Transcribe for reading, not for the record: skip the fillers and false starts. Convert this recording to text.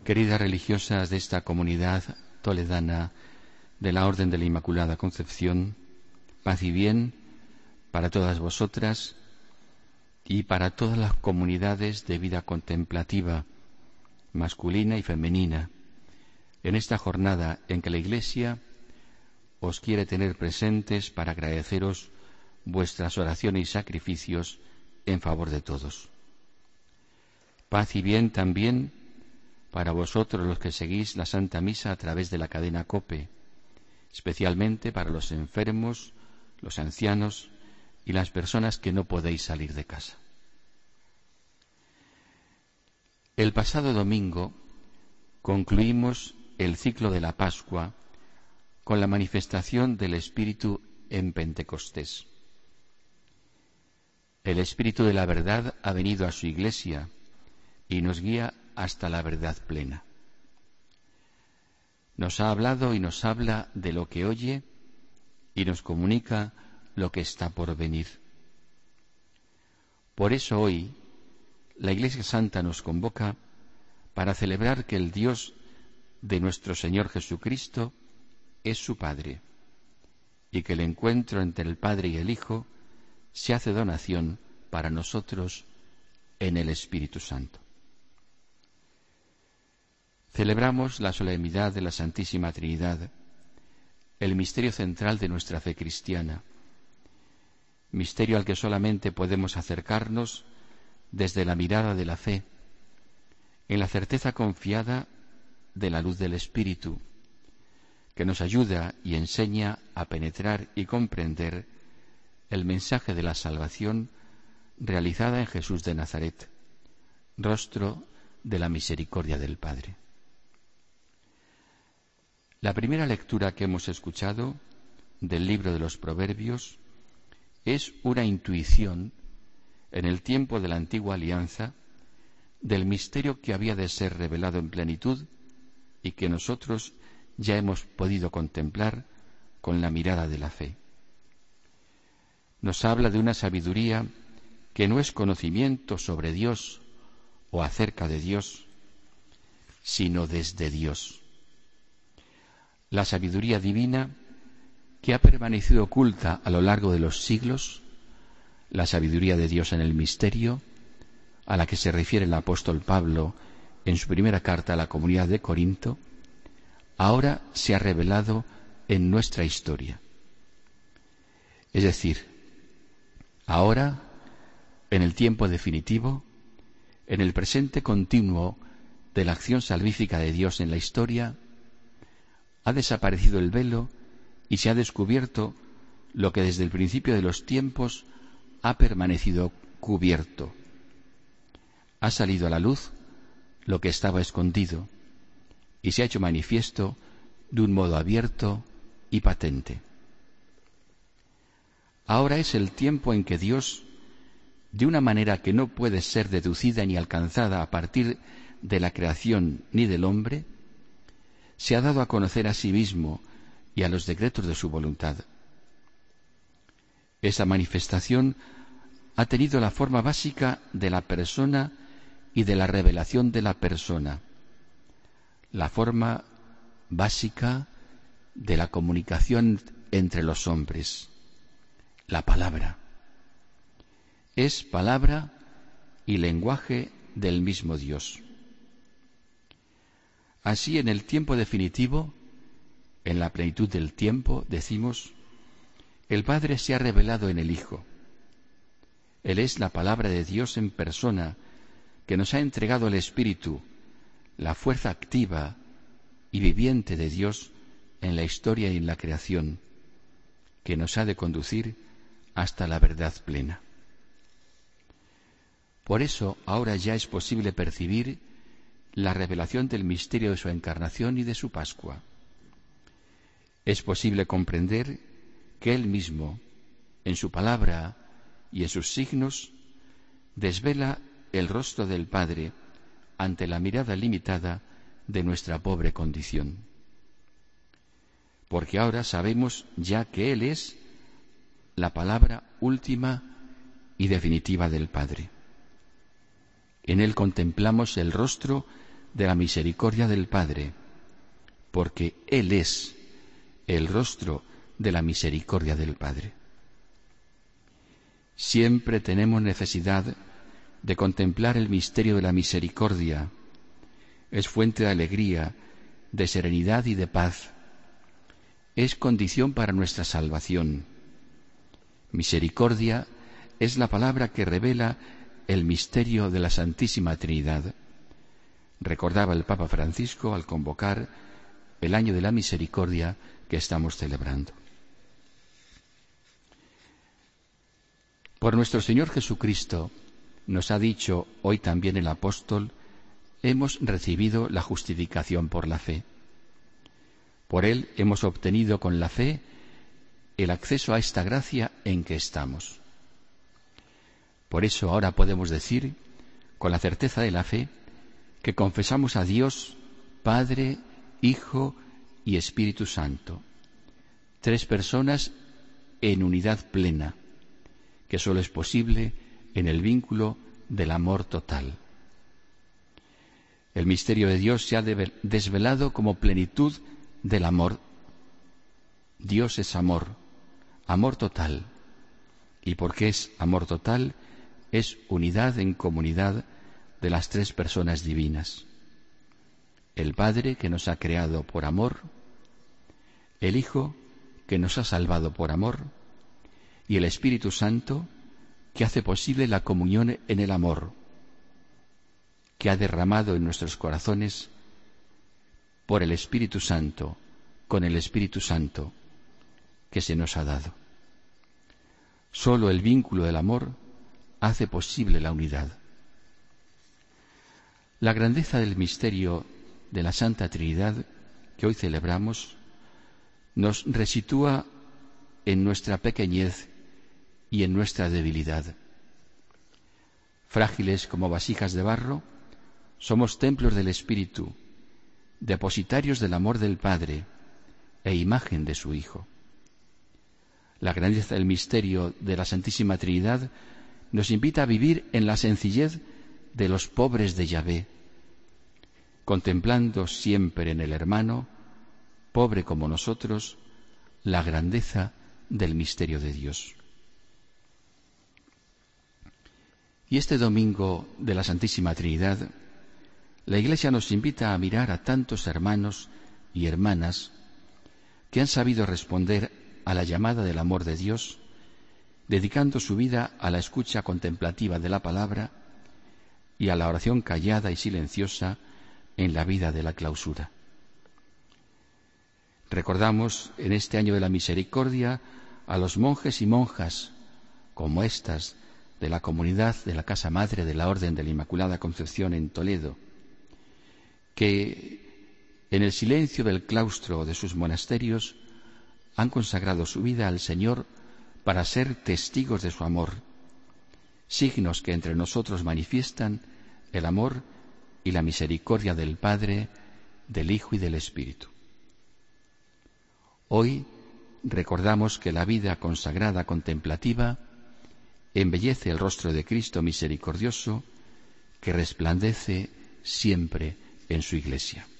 Queridas religiosas de esta comunidad toledana de la Orden de la Inmaculada Concepción, paz y bien para todas vosotras y para todas las comunidades de vida contemplativa, masculina y femenina, en esta jornada en que la Iglesia os quiere tener presentes para agradeceros vuestras oraciones y sacrificios en favor de todos. Paz y bien también para vosotros los que seguís la Santa Misa a través de la cadena COPE, especialmente para los enfermos, los ancianos y las personas que no podéis salir de casa. El pasado domingo concluimos el ciclo de la Pascua con la manifestación del Espíritu en Pentecostés. El Espíritu de la verdad ha venido a su Iglesia y nos guía hasta la verdad plena. Nos ha hablado y nos habla de lo que oye y nos comunica lo que está por venir. Por eso hoy la Iglesia Santa nos convoca para celebrar que el Dios de nuestro Señor Jesucristo es su Padre y que el encuentro entre el Padre y el Hijo se hace donación para nosotros en el Espíritu Santo. Celebramos la solemnidad de la Santísima Trinidad, el misterio central de nuestra fe cristiana, misterio al que solamente podemos acercarnos desde la mirada de la fe, en la certeza confiada de la luz del Espíritu, que nos ayuda y enseña a penetrar y comprender el mensaje de la salvación realizada en Jesús de Nazaret, rostro de la misericordia del Padre. La primera lectura que hemos escuchado del libro de los Proverbios es una intuición en el tiempo de la antigua alianza del misterio que había de ser revelado en plenitud y que nosotros ya hemos podido contemplar con la mirada de la fe. Nos habla de una sabiduría que no es conocimiento sobre Dios o acerca de Dios, sino desde Dios. La sabiduría divina que ha permanecido oculta a lo largo de los siglos, la sabiduría de Dios en el misterio, a la que se refiere el apóstol Pablo en su primera carta a la comunidad de Corinto, ahora se ha revelado en nuestra historia. Es decir, ahora, en el tiempo definitivo, en el presente continuo de la acción salvífica de Dios en la historia, ha desaparecido el velo y se ha descubierto lo que desde el principio de los tiempos ha permanecido cubierto. Ha salido a la luz lo que estaba escondido y se ha hecho manifiesto de un modo abierto y patente. Ahora es el tiempo en que Dios, de una manera que no puede ser deducida ni alcanzada a partir de la creación ni del hombre, se ha dado a conocer a sí mismo y a los decretos de su voluntad. Esa manifestación ha tenido la forma básica de la persona y de la revelación de la persona, la forma básica de la comunicación entre los hombres, la palabra. Es palabra y lenguaje del mismo Dios. Así, en el tiempo definitivo, en la plenitud del tiempo, decimos, el Padre se ha revelado en el Hijo. Él es la palabra de Dios en persona, que nos ha entregado el Espíritu, la fuerza activa y viviente de Dios en la historia y en la creación, que nos ha de conducir hasta la verdad plena. Por eso, ahora ya es posible percibir la revelación del misterio de su encarnación y de su Pascua. Es posible comprender que Él mismo, en su palabra y en sus signos, desvela el rostro del Padre ante la mirada limitada de nuestra pobre condición. Porque ahora sabemos ya que Él es la palabra última y definitiva del Padre. En Él contemplamos el rostro de la misericordia del Padre, porque Él es el rostro de la misericordia del Padre. Siempre tenemos necesidad de contemplar el misterio de la misericordia. Es fuente de alegría, de serenidad y de paz. Es condición para nuestra salvación. Misericordia es la palabra que revela el misterio de la Santísima Trinidad. Recordaba el Papa Francisco al convocar el año de la misericordia que estamos celebrando. Por nuestro Señor Jesucristo, nos ha dicho hoy también el apóstol, hemos recibido la justificación por la fe. Por Él hemos obtenido con la fe el acceso a esta gracia en que estamos. Por eso ahora podemos decir, con la certeza de la fe, que confesamos a Dios, Padre, Hijo y Espíritu Santo, tres personas en unidad plena, que sólo es posible en el vínculo del amor total. El misterio de Dios se ha desvelado como plenitud del amor. Dios es amor, amor total. Y porque es amor total, es unidad en comunidad de las tres personas divinas. El Padre, que nos ha creado por amor, el Hijo, que nos ha salvado por amor, y el Espíritu Santo, que hace posible la comunión en el amor, que ha derramado en nuestros corazones por el Espíritu Santo, con el Espíritu Santo que se nos ha dado. Solo el vínculo del amor hace posible la unidad. La grandeza del misterio de la Santa Trinidad que hoy celebramos nos resitúa en nuestra pequeñez y en nuestra debilidad. Frágiles como vasijas de barro, somos templos del Espíritu, depositarios del amor del Padre e imagen de su Hijo. La grandeza del misterio de la Santísima Trinidad nos invita a vivir en la sencillez de los pobres de Yahvé, contemplando siempre en el hermano, pobre como nosotros, la grandeza del misterio de Dios. Y este domingo de la Santísima Trinidad, la Iglesia nos invita a mirar a tantos hermanos y hermanas que han sabido responder a la llamada del amor de Dios, dedicando su vida a la escucha contemplativa de la palabra y a la oración callada y silenciosa en la vida de la clausura. Recordamos en este año de la misericordia a los monjes y monjas como estas de la comunidad de la Casa Madre de la Orden de la Inmaculada Concepción en Toledo, que en el silencio del claustro de sus monasterios han consagrado su vida al Señor para ser testigos de su amor, signos que entre nosotros manifiestan el amor y la misericordia del Padre, del Hijo y del Espíritu. Hoy recordamos que la vida consagrada contemplativa embellece el rostro de Cristo misericordioso que resplandece siempre en su Iglesia.